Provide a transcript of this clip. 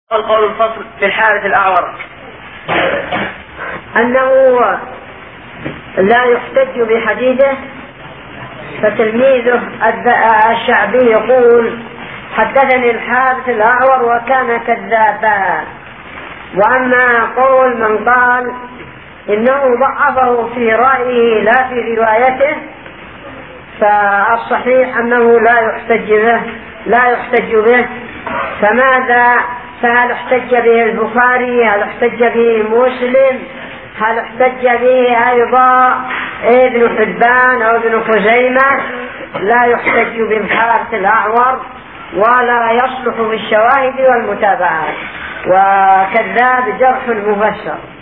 القول الفصل في الحارث الأعور أنه لا يحتج بحديثه، فتلميذه الشعبي يقول حدثني الحارث الأعور وكان كذابا. وأما قول من قال إنه ضعفه في رأيه لا في روايته، فالصحيح أنه لا يحتج به. فهل احتج به البخاري؟ هل احتج به مسلم؟ هل احتج به أيضا ابن حبان أو ابن خزيمة؟ لا يحتج بالحارث الأعور ولا يصلح بالشواهد والمتابعات، وكذاب جرح مفسر.